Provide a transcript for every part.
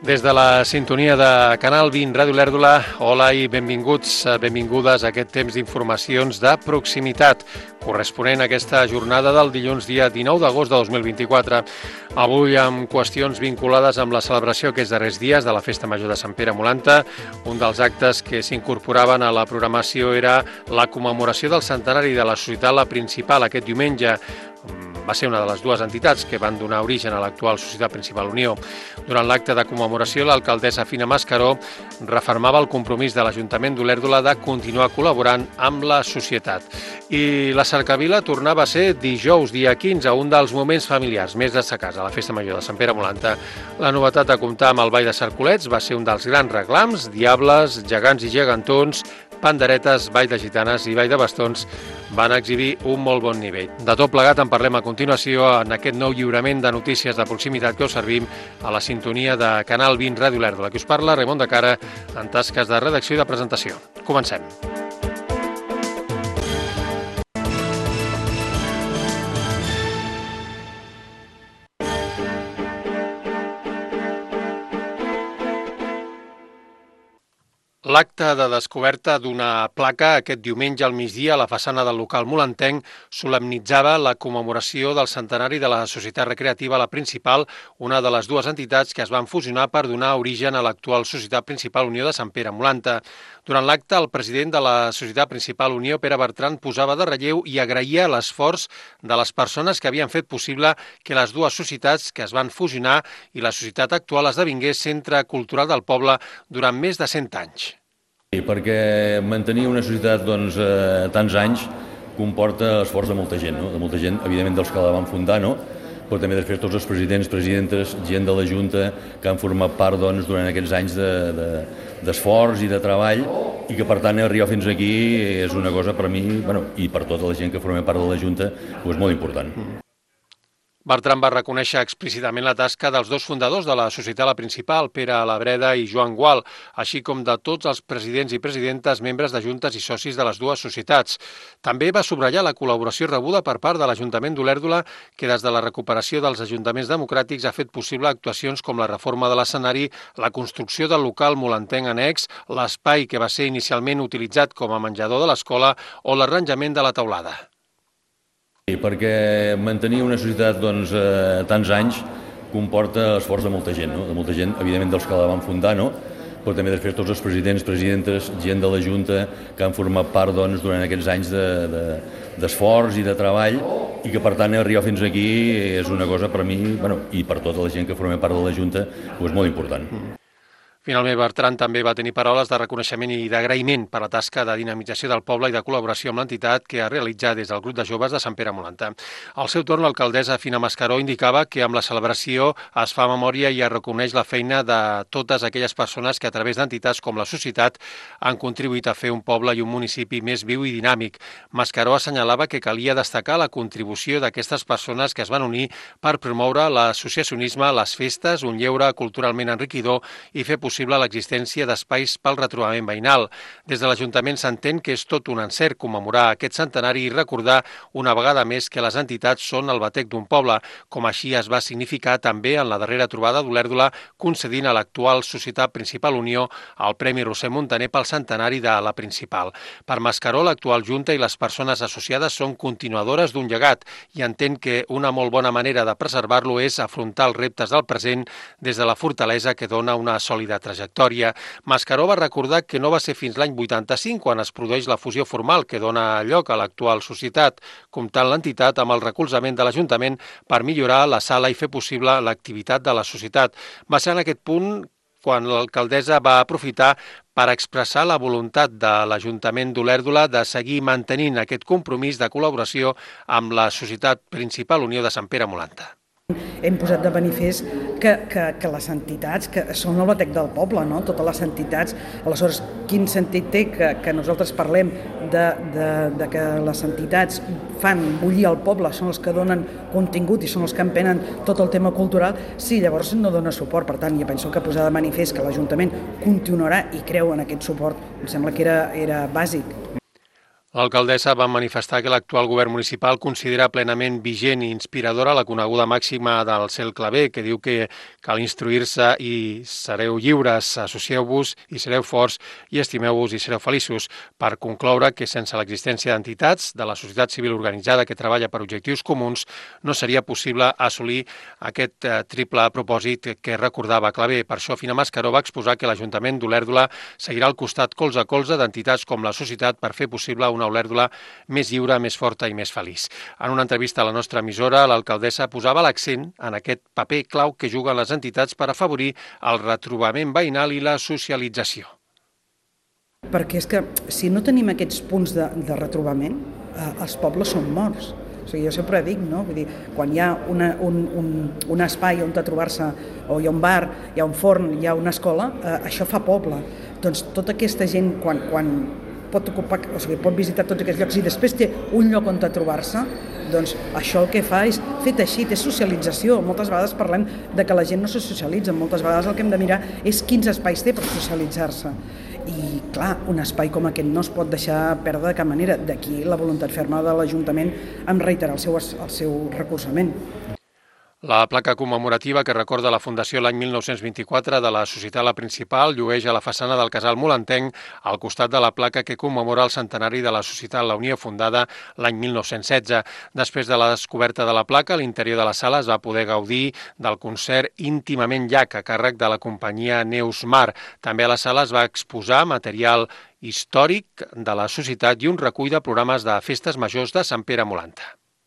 Des de la sintonia de Canal 20 Ràdio Olèrdola, hola i benvinguts, benvingudes a aquest temps d'informacions de proximitat, corresponent a aquesta jornada del dilluns dia 19 d'agost de 2024. Avui amb qüestions vinculades amb la celebració aquests darrers dies de la Festa Major de Sant Pere Molanta. Un dels actes que s'incorporaven a la programació era la commemoració del centenari de la Societat La Principal aquest diumenge. Va ser una de les dues entitats que van donar origen a l'actual Societat Principal Unió. Durant l'acte de commemoració, l'alcaldessa Fina Mascaró refermava el compromís de l'Ajuntament d'Olèrdola de continuar col·laborant amb la societat. I la cercavila tornava a ser dijous, dia 15, un dels moments familiars més destacats a la Festa Major de Sant Pere Molanta. La novetat de comptar amb el Ball de Cercolets va ser un dels grans reclams. Diables, gegants i gegantons, panderetes, ball de gitanes i ball de bastons van exhibir un molt bon nivell. De tot plegat en parlem a continuació en aquest nou lliurament de notícies de proximitat que us servim a la sintonia de Canal 20 Ràdio Olèrdola. Que us parla Raimon de Cara en tasques de redacció i de presentació. Comencem. L'acte de descoberta d'una placa aquest diumenge al migdia a la façana del local molantenc solemnitzava la commemoració del centenari de la Societat Recreativa La Principal, una de les dues entitats que es van fusionar per donar origen a l'actual Societat Principal Unió de Sant Pere Molanta. Durant l'acte, el president de la Societat Principal Unió, Pere Bertran, posava de relleu i agraïa l'esforç de les persones que havien fet possible que les dues societats que es van fusionar i la societat actual esdevingués centre cultural del poble durant més de 100 anys. Perquè mantenir una societat tants anys comporta esforç de molta gent, no? De molta gent, evidentment dels que la van fundar, no? Però també després tots els presidents, presidentes, gent de la Junta que han format part durant aquests anys d'esforç i de treball i que per tant arribar fins aquí és una cosa per mi, i per tota la gent que forma part de la Junta, és molt important. Bertran va reconèixer explícitament la tasca dels dos fundadors de la Societat La Principal, Pere Alabreda i Joan Gual, així com de tots els presidents i presidentes, membres de juntes i socis de les dues societats. També va subratllar la col·laboració rebuda per part de l'Ajuntament d'Olèrdola, que des de la recuperació dels ajuntaments democràtics ha fet possible actuacions com la reforma de l'escenari, la construcció del local molantenc annex, l'espai que va ser inicialment utilitzat com a menjador de l'escola o l'arranjament de la teulada. Perquè mantenir una societat tants anys comporta esforç de molta gent, no? De molta gent, evidentment dels que la van fundar, no? Però també després tots els presidents, presidentes, gent de la Junta que han format part durant aquests anys d'esforç i de treball i que per tant arribar fins aquí és una cosa per mi, i per tota la gent que forma part de la Junta, és molt important. Finalment, Bertran també va tenir paraules de reconeixement i d'agraïment per la tasca de dinamització del poble i de col·laboració amb l'entitat que ha realitzat des del grup de joves de Sant Pere Molanta. Al seu torn, l'alcaldessa Fina Mascaró indicava que amb la celebració es fa memòria i es reconeix la feina de totes aquelles persones que a través d'entitats com la societat han contribuït a fer un poble i un municipi més viu i dinàmic. Mascaró assenyalava que calia destacar la contribució d'aquestes persones que es van unir per promoure l'associacionisme, les festes, un lleure culturalment enriquidor i fer possible l'existència d'espais pel retrobament veïnal. Des de l'Ajuntament s'entén que és tot un encert commemorar aquest centenari i recordar una vegada més que les entitats són el batec d'un poble, com així es va significar també en la darrera trobada d'Olèrdola concedint a l'actual Societat Principal Unió el Premi Roser Montaner pel centenari de La Principal. Per Mascaró, l'actual Junta i les persones associades són continuadores d'un llegat i entén que una molt bona manera de preservar-lo és afrontar els reptes del present des de la fortalesa que dona una sòlida trajectòria. Mascaró va recordar que no va ser fins l'any 85 quan es produeix la fusió formal que dona lloc a l'actual societat, comptant l'entitat amb el recolzament de l'Ajuntament per millorar la sala i fer possible l'activitat de la societat. Va ser en aquest punt quan l'alcaldessa va aprofitar per expressar la voluntat de l'Ajuntament d'Olèrdola de seguir mantenint aquest compromís de col·laboració amb la Societat Principal Unió de Sant Pere Molanta. Hem posat de manifest que les entitats que són el batec del poble, no? Totes les entitats. Aleshores, quin sentit té que nosaltres parlem de que les entitats fan bullir el poble, són els que donen contingut i són els que empenen tot el tema cultural, si llavors no dona suport. Per tant, jo penso que posar de manifest que l'Ajuntament continuarà i creu en aquest suport, em sembla que era bàsic. L'alcaldessa va manifestar que l'actual govern municipal considera plenament vigent i inspiradora la coneguda màxima del Cel Claver, que diu que cal instruir-se i sereu lliures, associeu-vos i sereu forts i estimeu-vos i sereu feliços, per concloure que sense l'existència d'entitats de la societat civil organitzada que treballa per objectius comuns no seria possible assolir aquest triple propòsit que recordava Claver. Per això Fina Mascaró va exposar que l'Ajuntament d'Olèrdola seguirà al costat colze a colze d'entitats com la Societat per fer possible una Olèrdola més lliure, més forta i més feliç. En una entrevista a la nostra emissora, l'alcaldessa posava l'accent en aquest paper clau que juguen les entitats per afavorir el retrobament veïnal i la socialització. Perquè és que si no tenim aquests punts de retrobament, els pobles són morts. O sigui, jo sempre dic, no? Vull dir, quan hi ha un espai on trobar-se, o hi ha un bar, hi ha un forn, hi ha una escola, això fa poble. Doncs tota aquesta gent, quan pot ocupar, o sigui, pot visitar tots aquests llocs i després té un lloc on trobar-se, doncs això el que fa és fer teixit, és socialització. Moltes vegades parlem de que la gent no se socialitza, moltes vegades el que hem de mirar és quins espais té per socialitzar-se. I clar, un espai com aquest no es pot deixar perdre de cap manera. D'aquí la voluntat ferma de l'Ajuntament en reiterar el seu recolzament. La placa commemorativa que recorda la fundació l'any 1924 de la Societat La Principal llueix a la façana del casal molentenc al costat de la placa que commemora el centenari de la Societat La Unió fundada l'any 1916. Després de la descoberta de la placa, a l'interior de la sala es va poder gaudir del concert Íntimament Llac a càrrec de la companyia Neus Mar. També a la sala es va exposar material històric de la societat i un recull de programes de festes majors de Sant Pere Molanta.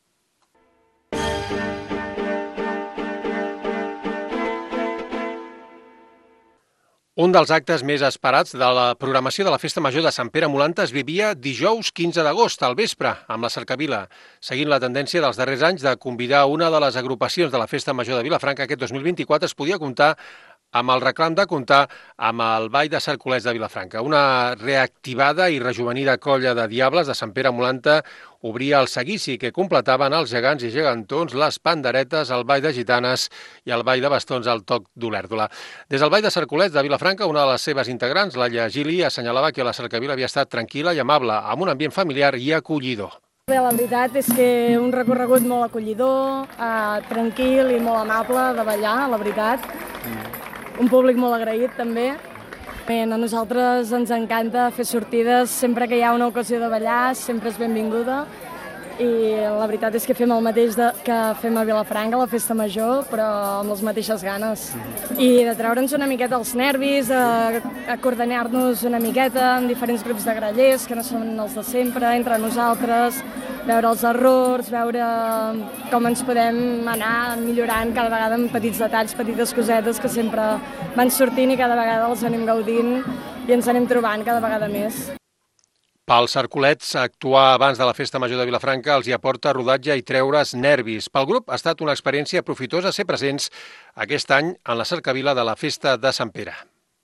Un dels actes més esperats de la programació de la Festa Major de Sant Pere Molanta es vivia dijous 15 d'agost, al vespre, amb la Cercavila, seguint la tendència dels darrers anys de convidar una de les agrupacions de la Festa Major de Vilafranca. Aquest 2024 es podia comptar amb el reclam de comptar amb el Ball de Cercolets de Vilafranca. Una reactivada i rejuvenida colla de diables de Sant Pere Molanta obria el seguici que completaven els gegants i gegantons, les panderetes, el ball de gitanes i el ball de bastons al toc d'Olèrdola. Des del Ball de Cercolets de Vilafranca, una de les seves integrants, Laia Gili, assenyalava que la Cercavila havia estat tranquil·la i amable, amb un ambient familiar i acollidor. Bé, la veritat és que un recorregut molt acollidor, tranquil i molt amable de ballar, la veritat. Un públic molt agraït, també. A nosaltres ens encanta fer sortides, sempre que hi ha una ocasió de ballar, sempre és benvinguda. I la veritat és que fem el mateix que fem a Vilafranca, la Festa Major, però amb les mateixes ganes. I de treure'ns una miqueta els nervis, a coordinar-nos una miqueta en diferents grups de grallers, que no són els de sempre, entre nosaltres, veure els errors, veure com ens podem anar millorant cada vegada en petits detalls, petites cosetes que sempre van sortint i cada vegada els anem gaudint i ens anem trobant cada vegada més. Pels Cercolets, actuar abans de la Festa Major de Vilafranca els hi aporta rodatge i treure's nervis. Pel grup ha estat una experiència profitosa ser presents aquest any en la Cercavila de la Festa de Sant Pere.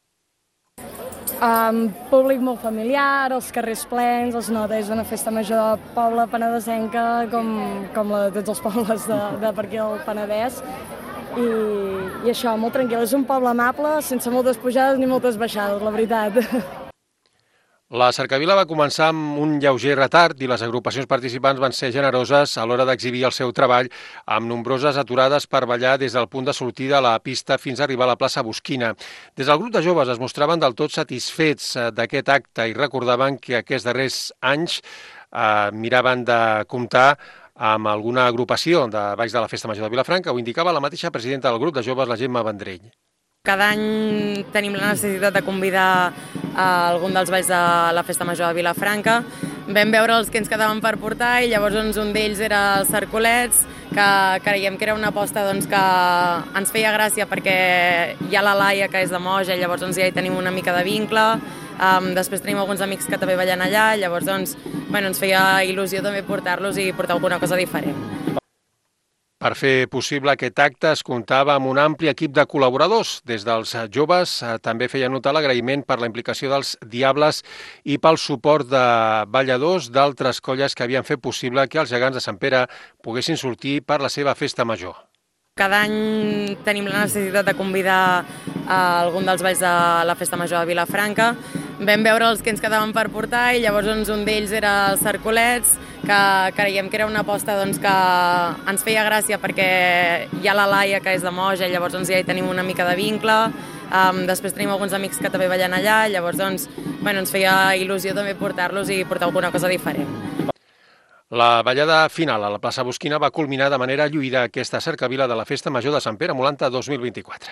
Públic molt familiar, els carrers plens, es nota, és una festa major de poble penedesenca com la de tots els pobles de per aquí al Penedès. I això, molt tranquil. És un poble amable, sense moltes pujades ni moltes baixades, la veritat. La Cercavila va començar amb un lleuger retard i les agrupacions participants van ser generoses a l'hora d'exhibir el seu treball amb nombroses aturades per ballar des del punt de sortida a la pista fins a arribar a la plaça Bosquina. Des del grup de joves es mostraven del tot satisfets d'aquest acte i recordaven que aquests darrers anys miraven de comptar amb alguna agrupació de balls de la Festa Major de Vilafranca. Ho indicava la mateixa presidenta del grup de joves, la Gemma Vendrell. Cada any tenim la necessitat de convidar a algun dels balls de la Festa Major de Vilafranca. Vam veure els que ens quedaven per portar i llavors un d'ells era els Cercolets, que creiem que era una aposta que ens feia gràcia perquè hi ha la Laia, que és de Moja, i llavors ja hi tenim una mica de vincle. Després tenim alguns amics que també ballen allà, i llavors ens feia il·lusió també portar-los i portar alguna cosa diferent. Per fer possible aquest acte es comptava amb un ampli equip de col·laboradors. Des dels joves també feia notar l'agraïment per la implicació dels Diables i pel suport de balladors d'altres colles que havien fet possible que els gegants de Sant Pere poguessin sortir per la seva festa major. Cada any tenim la necessitat de convidar a algun dels balls de la Festa Major de Vilafranca. vam veure els que ens quedaven per portar i llavors un d'ells era els cercolets, que creiem que era una aposta que ens feia gràcia perquè hi ha la Laia, que és de Moja, i llavors ja hi tenim una mica de vincle. Després tenim alguns amics que també ballen allà, i llavors ens feia il·lusió també portar-los i portar alguna cosa diferent. La ballada final a la plaça Bosquina va culminar de manera lluïda aquesta cercavila de la Festa Major de Sant Pere Molanta 2024.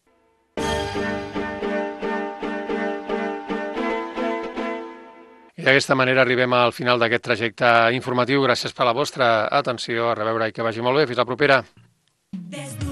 I d'aquesta manera arribem al final d'aquest trajecte informatiu. Gràcies per la vostra atenció. A reveure i que vagi molt bé. Fins la propera.